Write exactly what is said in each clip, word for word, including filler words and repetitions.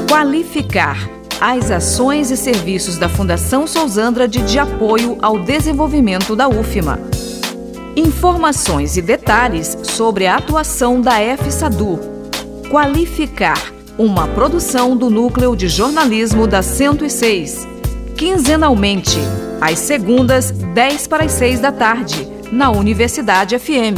Qualificar as ações e serviços da Fundação Sousandrade de apoio ao desenvolvimento da U F M A. Informações e detalhes sobre a atuação da FSADU. Qualificar, uma produção do Núcleo de Jornalismo da cento e seis. Quinzenalmente, às segundas, dez para as seis da tarde, na Universidade F M.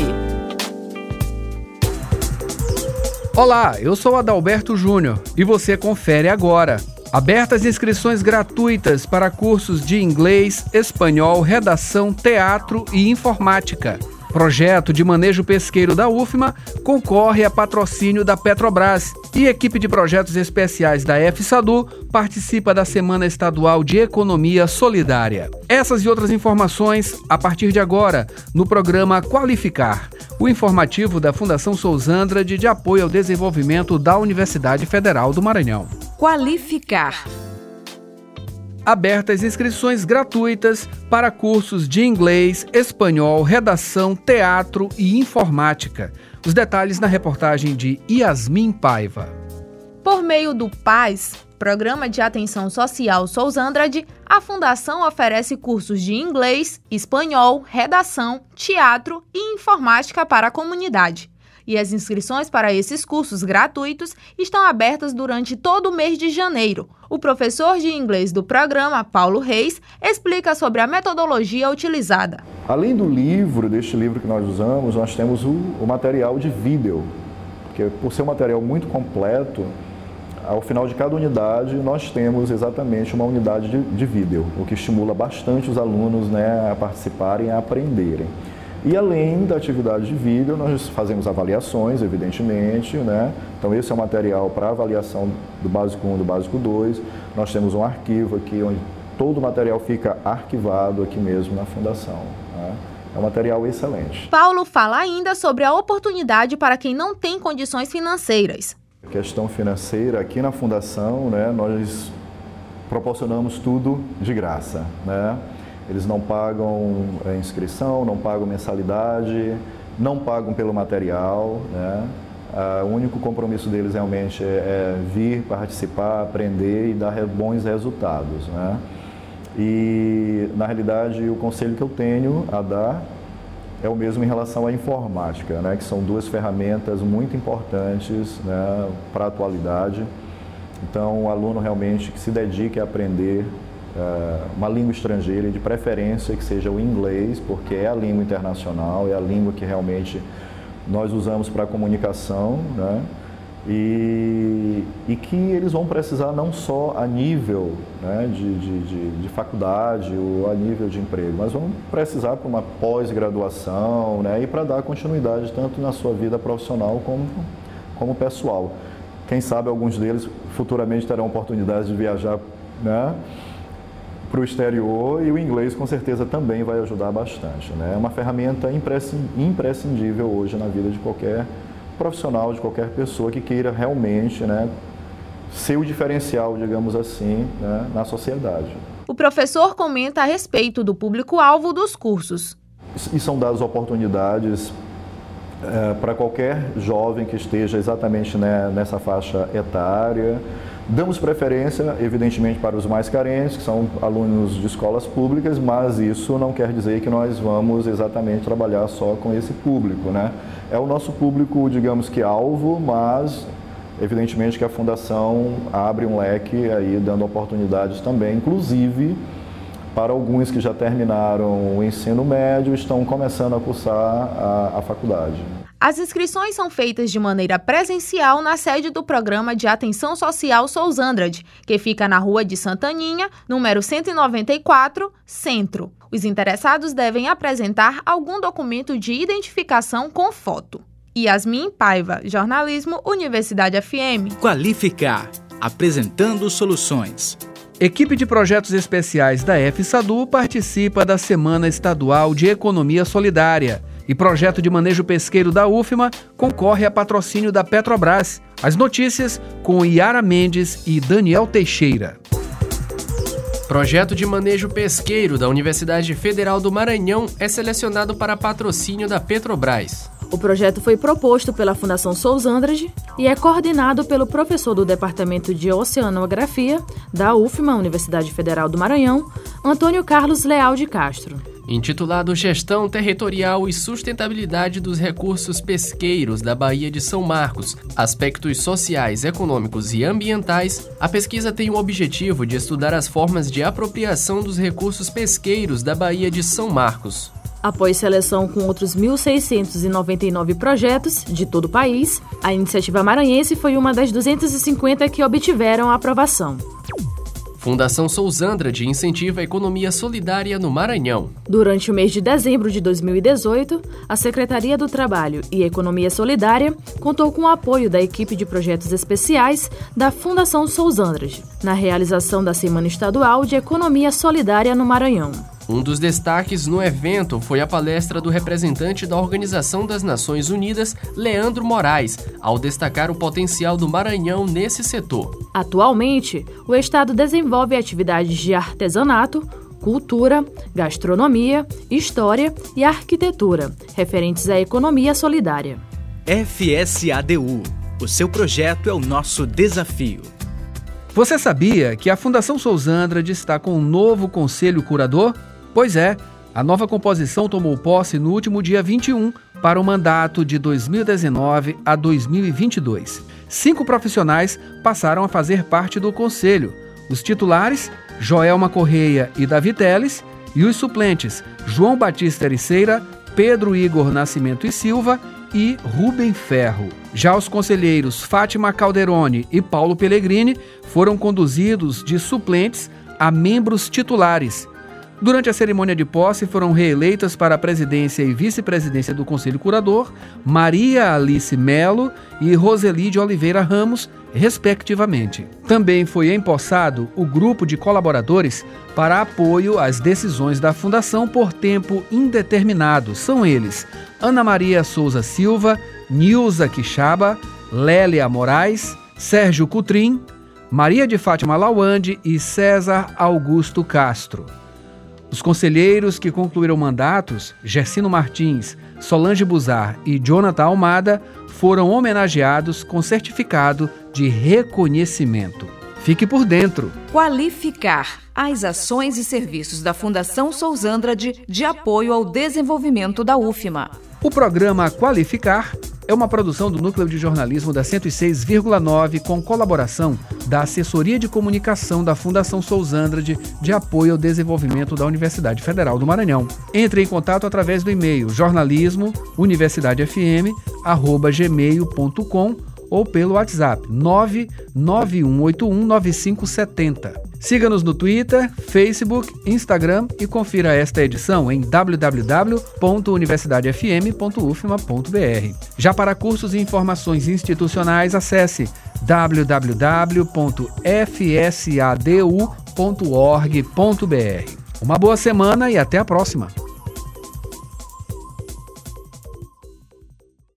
Olá, eu sou Adalberto Júnior e você confere agora. Abertas inscrições gratuitas para cursos de inglês, espanhol, redação, teatro e informática. Projeto de manejo pesqueiro da U F M A concorre a patrocínio da Petrobras e equipe de projetos especiais da FSADU participa da Semana Estadual de Economia Solidária. Essas e outras informações a partir de agora no programa Qualificar, o informativo da Fundação Sousandrade de apoio ao desenvolvimento da Universidade Federal do Maranhão. Qualificar. Abertas inscrições gratuitas para cursos de inglês, espanhol, redação, teatro e informática. Os detalhes na reportagem de Yasmin Paiva. Por meio do PAS, Programa de Atenção Social Sousandrade, a Fundação oferece cursos de inglês, espanhol, redação, teatro e informática para a comunidade. E as inscrições para esses cursos gratuitos estão abertas durante todo o mês de janeiro. O professor de inglês do programa, Paulo Reis, explica sobre a metodologia utilizada. Além do livro, deste livro que nós usamos, nós temos o, o material de vídeo, que por ser um material muito completo, ao final de cada unidade nós temos exatamente uma unidade de, de vídeo, o que estimula bastante os alunos, né, a participarem, a aprenderem. E além da atividade de vídeo, nós fazemos avaliações, evidentemente, né? Então esse é o material para avaliação do Básico um e do Básico dois. Nós temos um arquivo aqui, onde todo o material fica arquivado aqui mesmo na Fundação, né? É um material excelente. Paulo fala ainda sobre a oportunidade para quem não tem condições financeiras. Questão financeira, aqui na Fundação, né, nós proporcionamos tudo de graça, né? Eles não pagam é, inscrição, não pagam mensalidade, não pagam pelo material, né? Ah, o único compromisso deles realmente é, é vir, participar, aprender e dar bons resultados, né? E, na realidade, o conselho que eu tenho a dar é o mesmo em relação à informática, né? Que são duas ferramentas muito importantes, né, para a atualidade. Então, o aluno realmente que se dedique a aprender uma língua estrangeira e de preferência que seja o inglês, porque é a língua internacional, é a língua que realmente nós usamos para a comunicação, né? E, e que eles vão precisar não só a nível, né, de, de, de, de faculdade ou a nível de emprego, mas vão precisar para uma pós-graduação, né, e para dar continuidade tanto na sua vida profissional como, como pessoal. Quem sabe alguns deles futuramente terão oportunidade de viajar, né, para o exterior, e o inglês com certeza também vai ajudar bastante, né? É uma ferramenta imprescindível hoje na vida de qualquer profissional, de qualquer pessoa que queira realmente, né, ser o diferencial, digamos assim, né, na sociedade. O professor comenta a respeito do público-alvo dos cursos. E são dadas oportunidades é, para qualquer jovem que esteja exatamente, né, nessa faixa etária. Damos preferência, evidentemente, para os mais carentes, que são alunos de escolas públicas, mas isso não quer dizer que nós vamos exatamente trabalhar só com esse público, né? É o nosso público, digamos que alvo, mas evidentemente que a Fundação abre um leque aí, dando oportunidades também, inclusive para alguns que já terminaram o ensino médio e estão começando a cursar a, a faculdade. As inscrições são feitas de maneira presencial na sede do Programa de Atenção Social Sousandrade, que fica na Rua de Santaninha, número cento e noventa e quatro, Centro. Os interessados devem apresentar algum documento de identificação com foto. Yasmin Paiva, Jornalismo, Universidade F M. Qualificar, apresentando soluções. Equipe de projetos especiais da FSADU participa da Semana Estadual de Economia Solidária e projeto de manejo pesqueiro da U F M A concorre a patrocínio da Petrobras. As notícias com Yara Mendes e Daniel Teixeira. Projeto de manejo pesqueiro da Universidade Federal do Maranhão é selecionado para patrocínio da Petrobras. O projeto foi proposto pela Fundação Souza Andrade e é coordenado pelo professor do Departamento de Oceanografia da U F M A, Universidade Federal do Maranhão, Antônio Carlos Leal de Castro. Intitulado Gestão Territorial e Sustentabilidade dos Recursos Pesqueiros da Baía de São Marcos, Aspectos Sociais, Econômicos e Ambientais, a pesquisa tem o objetivo de estudar as formas de apropriação dos recursos pesqueiros da Baía de São Marcos. Após seleção com outros mil seiscentos e noventa e nove projetos de todo o país, a iniciativa maranhense foi uma das duzentas e cinquenta que obtiveram a aprovação. Fundação Souza Andrade incentiva a economia solidária no Maranhão. Durante o mês de dezembro de dois mil e dezoito, a Secretaria do Trabalho e Economia Solidária contou com o apoio da equipe de projetos especiais da Fundação Souza Andrade, na realização da Semana Estadual de Economia Solidária no Maranhão. Um dos destaques no evento foi a palestra do representante da Organização das Nações Unidas, Leandro Moraes, ao destacar o potencial do Maranhão nesse setor. Atualmente, o Estado desenvolve atividades de artesanato, cultura, gastronomia, história e arquitetura, referentes à economia solidária. F S A D U. O seu projeto é o nosso desafio. Você sabia que a Fundação Souza Andrade está com um novo conselho curador? Pois é, a nova composição tomou posse no último dia vinte e um para o mandato de dois mil e dezenove a dois mil e vinte e dois. Cinco profissionais passaram a fazer parte do conselho. Os titulares, Joelma Correia e Davi Teles, e os suplentes, João Batista Ericeira, Pedro Igor Nascimento e Silva e Rubem Ferro. Já os conselheiros Fátima Calderoni e Paulo Pellegrini foram conduzidos de suplentes a membros titulares. Durante a cerimônia de posse, foram reeleitas para a presidência e vice-presidência do Conselho Curador Maria Alice Melo e Roseli de Oliveira Ramos, respectivamente. Também foi empossado o grupo de colaboradores para apoio às decisões da Fundação por tempo indeterminado. São eles Ana Maria Souza Silva, Nilza Quixaba, Lélia Moraes, Sérgio Cutrim, Maria de Fátima Lawande e César Augusto Castro. Os conselheiros que concluíram mandatos, Gersino Martins, Solange Buzar e Jonathan Almada, foram homenageados com certificado de reconhecimento. Fique por dentro. Qualificar as ações e serviços da Fundação Souza Andrade de apoio ao desenvolvimento da U F M A. O programa Qualificar é uma produção do Núcleo de Jornalismo da cento e seis vírgula nove com colaboração da Assessoria de Comunicação da Fundação Souza Andrade de apoio ao desenvolvimento da Universidade Federal do Maranhão. Entre em contato através do e-mail jornalismo universidade f m arroba gmail ponto com ou pelo WhatsApp nove nove um oito um nove cinco sete zero. Siga-nos no Twitter, Facebook, Instagram e confira esta edição em w w w ponto universidade f m ponto u f m a ponto b r. Já para cursos e informações institucionais, acesse w w w ponto f s a d u ponto org ponto b r. Uma boa semana e até a próxima!